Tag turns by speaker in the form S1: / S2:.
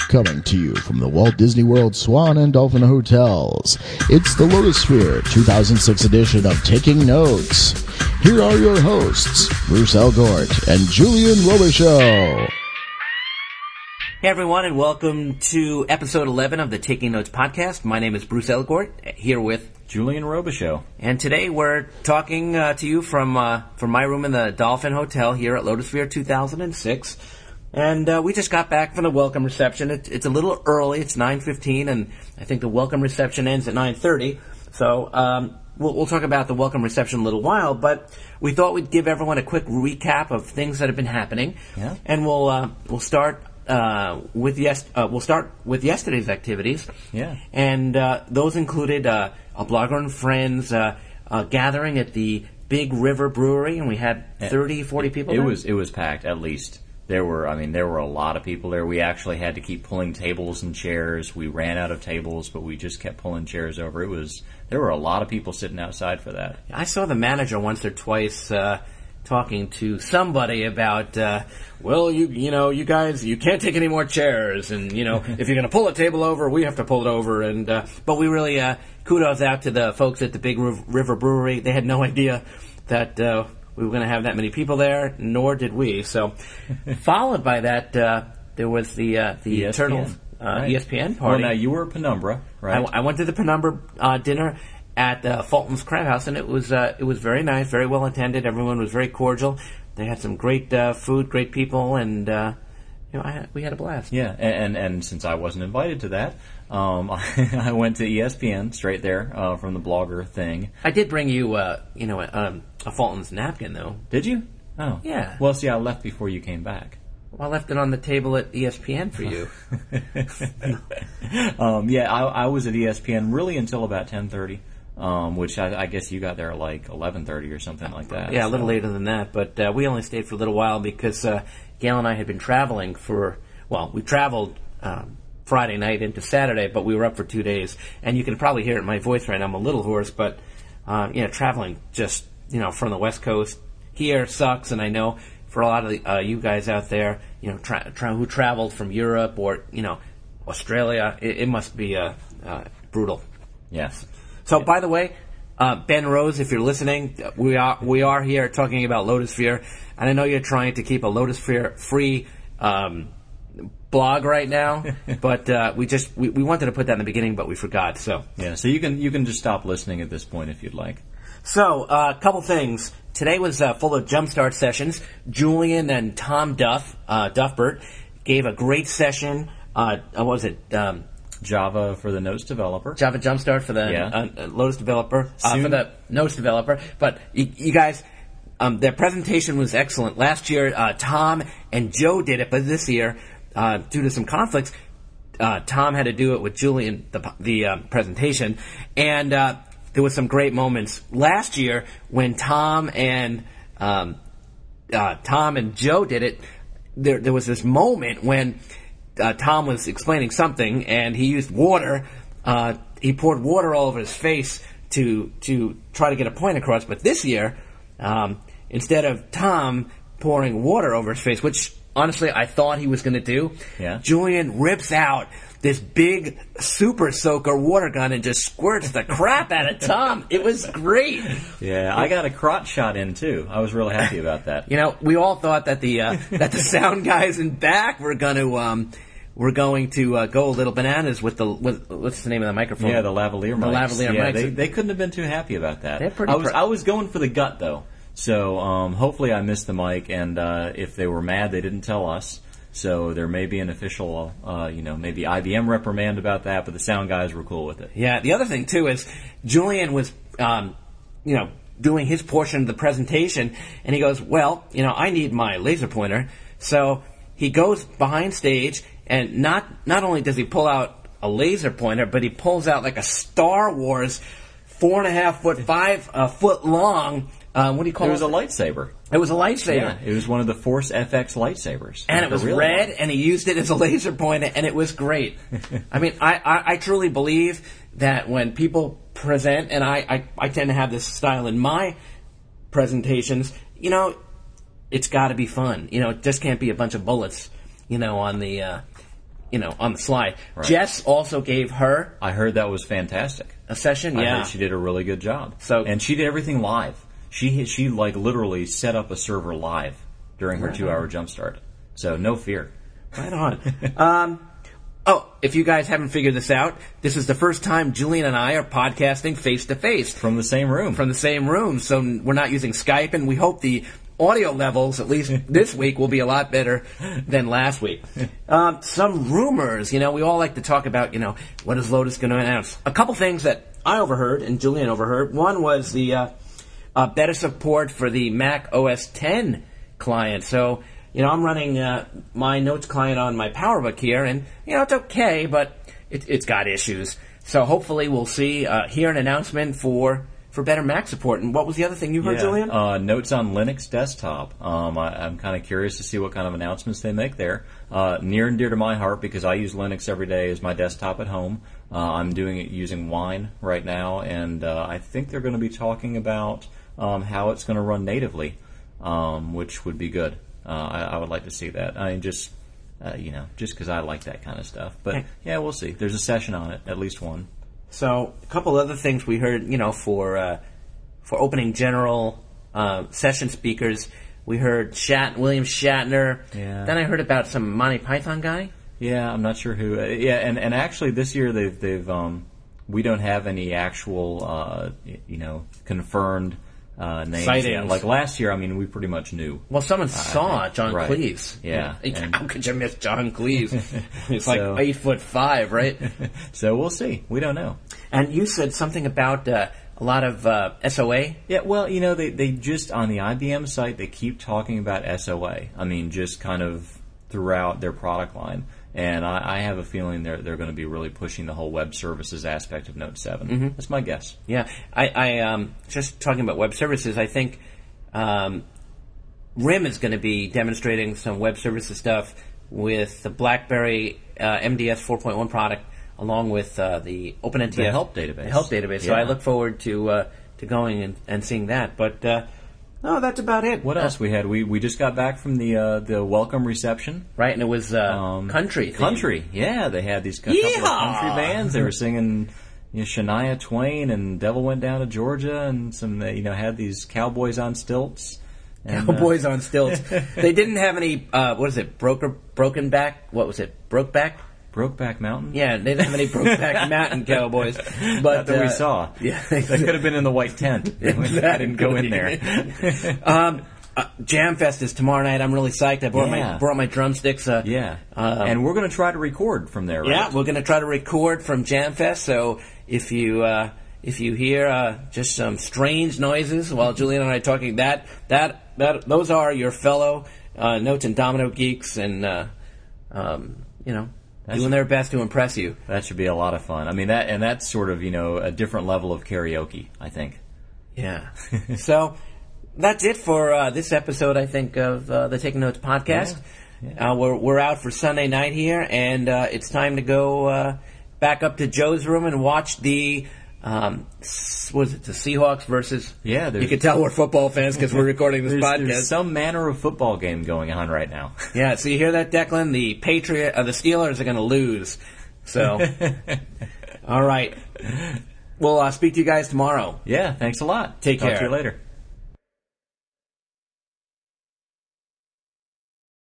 S1: Coming to you from the Walt Disney World Swan and Dolphin Hotels, it's the Lotusphere 2006 edition of Taking Notes. Here are your hosts, Bruce Elgort and Julian Robichaux.
S2: Hey everyone, and welcome to episode 11 of the Taking Notes podcast. My name is Bruce Elgort, here with
S3: Julian Robichaux.
S2: And today we're talking to you from my room in the Dolphin Hotel here at Lotusphere 2006. And we just got back from the welcome reception. It's a little early. It's 9:15, and I think the welcome reception ends at 9:30. So we'll talk about the welcome reception in a little while, but we thought we'd give everyone a quick recap of things that have been happening.
S3: Yeah.
S2: And we'll start with yesterday's activities.
S3: Yeah.
S2: And those included a Blogger and Friends gathering at the Big River Brewery, and we had 30, 40 people there.
S3: It was packed, at least. There were a lot of people there. We actually had to keep pulling tables and chairs. We ran out of tables, but we just kept pulling chairs over. There were a lot of people sitting outside for that.
S2: I saw the manager once or twice talking to somebody about, you guys, you can't take any more chairs, and, if you're going to pull a table over, we have to pull it over, and, but we really, kudos out to the folks at the Big River Brewery. They had no idea that, we were going to have that many people there, nor did we. So, followed by that, there was the
S3: ESPN.
S2: Eternal
S3: Right.
S2: ESPN party.
S3: Well, now you were at Penumbra, right?
S2: I went to the Penumbra dinner at Fulton's Crab House, and it was very nice, very well attended. Everyone was very cordial. They had some great food, great people, and we had a blast.
S3: Yeah, and since I wasn't invited to that, I went to ESPN straight there from the blogger thing.
S2: I did bring you, a Fulton's napkin, though.
S3: Did you? Oh,
S2: yeah.
S3: Well, see, I left before you came back.
S2: Well, I left it on the table at ESPN for you.
S3: I was at ESPN really until about 10:30. Which I guess you got there at like 11:30 or something like that.
S2: Yeah, a little later than that, but we only stayed for a little while because Gail and I had been traveling we traveled Friday night into Saturday, but we were up for 2 days. And you can probably hear it in my voice right now, I'm a little hoarse, but traveling just, from the West Coast here sucks, and I know for a lot of you guys out there, who traveled from Europe or, Australia, it must be brutal.
S3: Yes.
S2: So, by the way, Ben Rose, if you're listening, we are here talking about Lotusphere, and I know you're trying to keep a Lotusphere-free blog right now, but we wanted to put that in the beginning, but we forgot. So
S3: yeah, so you can just stop listening at this point if you'd like.
S2: So, a couple things. Today was full of Jumpstart sessions. Julian and Tom Duffbert gave a great session. What was it?
S3: Java for the Notes developer.
S2: Java Jumpstart for the Lotus developer. For the Notes developer. But you guys, their presentation was excellent. Last year, Tom and Joe did it, but this year, due to some conflicts, Tom had to do it with Julian, the presentation. And there was some great moments. Last year, when Tom and Joe did it, there was this moment when Tom was explaining something, and he used water. He poured water all over his face to try to get a point across. But this year, instead of Tom pouring water over his face, which honestly I thought he was going to do, Julian rips out this big super soaker water gun and just squirts the crap out of Tom. It was great.
S3: Yeah, I got a crotch shot in too. I was really happy about that.
S2: We all thought that the sound guys in back were going to go a little bananas with what's the name of the microphone?
S3: Yeah, the lavalier mics.
S2: The lavalier mics.
S3: They couldn't have been too happy about that.
S2: They're
S3: I was going for the gut though, so hopefully I missed the mic, and if they were mad, they didn't tell us. So there may be an official, maybe IBM reprimand about that, but the sound guys were cool with it.
S2: Yeah. The other thing too is Julian was, doing his portion of the presentation, and he goes, "Well, I need my laser pointer," so he goes behind stage. And not only does he pull out a laser pointer, but he pulls out like a Star Wars 4.5 foot, 5 foot long. What do you call it?
S3: It was a lightsaber.
S2: It was a lightsaber.
S3: Yeah, it was one of the Force FX lightsabers.
S2: And it was red, and he used it as a laser pointer, and it was great. I mean, I truly believe that when people present, and I tend to have this style in my presentations, it's got to be fun. It just can't be a bunch of bullets, on the on the slide.
S3: Right.
S2: Jess also gave her
S3: I heard that was fantastic.
S2: a session.
S3: I
S2: Yeah,
S3: heard she did a really good job.
S2: So-
S3: and she did everything live. She like literally set up a server live during her 2-hour jump start. So no fear.
S2: right on. If you guys haven't figured this out, this is the first time Julian and I are podcasting face to face
S3: From the same room.
S2: from the same room. So we're not using Skype, and we hope the audio levels, at least this week, will be a lot better than last week. Some rumors, we all like to talk about, what is Lotus going to announce? A couple things that I overheard and Julian overheard. One was the better support for the Mac OS X client. So, I'm running my Notes client on my PowerBook here, and, it's okay, but it's got issues. So hopefully we'll hear an announcement for better Mac support. And what was the other thing you heard, Julian?
S3: Notes on Linux desktop. I'm kind of curious to see what kind of announcements they make there. Near and dear to my heart because I use Linux every day as my desktop at home. I'm doing it using Wine right now, and I think they're going to be talking about how it's going to run natively, which would be good. I would like to see that. I mean, just because I like that kind of stuff. But yeah, we'll see. There's a session on it, at least one.
S2: So a couple other things we heard, for opening general session speakers. We heard William Shatner.
S3: Yeah.
S2: Then I heard about some Monty Python guy.
S3: Yeah, I'm not sure who. And actually this year they've we don't have any actual confirmed names
S2: Sightings.
S3: yet. Like last year, I mean, we pretty much knew.
S2: Well, someone saw John
S3: Right.
S2: Cleese.
S3: Yeah.
S2: How could you miss John Cleese? He's like
S3: So-
S2: 8'5", right?
S3: So we'll see. We don't know.
S2: And you said something about a lot of SOA.
S3: Yeah, well, they just, on the IBM site, they keep talking about SOA. I mean, just kind of throughout their product line. And I have a feeling they're going to be really pushing the whole web services aspect of Note 7.
S2: Mm-hmm.
S3: That's my guess.
S2: Yeah, I just talking about web services. I think RIM is going to be demonstrating some web services stuff with the BlackBerry MDS 4.1 product, along with the OpenNTF
S3: The help database.
S2: The help database. So
S3: Yeah.
S2: I look forward to going and seeing that. But no, that's about it.
S3: What else we had? We just got back from the welcome reception.
S2: Right, and it was country.
S3: Country, yeah. They had these couple of country bands. They were singing Shania Twain and Devil Went Down to Georgia, and some had these cowboys on stilts. And,
S2: Cowboys on stilts. They didn't have any. What is it? Broken back. What was it? Brokeback.
S3: Brokeback Mountain.
S2: Yeah, they didn't have any Brokeback Mountain cowboys. But
S3: Not that we saw.
S2: Yeah,
S3: They could have been in the white tent. I didn't go in there.
S2: Jamfest is tomorrow night. I'm really psyched. I brought my drumsticks.
S3: And we're going to try to record from there, right?
S2: Yeah, we're going to try to record from Jamfest. So if you hear just some strange noises while Julian and I are talking, those are your fellow Notes and Domino geeks, and doing their best to impress you.
S3: That should be a lot of fun. I mean, that's sort of a different level of karaoke, I think.
S2: Yeah. So that's it for this episode, I think, of the Taking Notes podcast.
S3: Yeah.
S2: We're out for Sunday night here, and it's time to go back up to Joe's room and watch the the Seahawks versus...
S3: Yeah,
S2: you can tell we're football fans because we're recording this podcast.
S3: There's some manner of football game going on right now.
S2: Yeah, so you hear that, Declan? The the Steelers are going to lose. So, all right. We'll speak to you guys tomorrow.
S3: Yeah, thanks a lot.
S2: Take care.
S3: Talk to you later.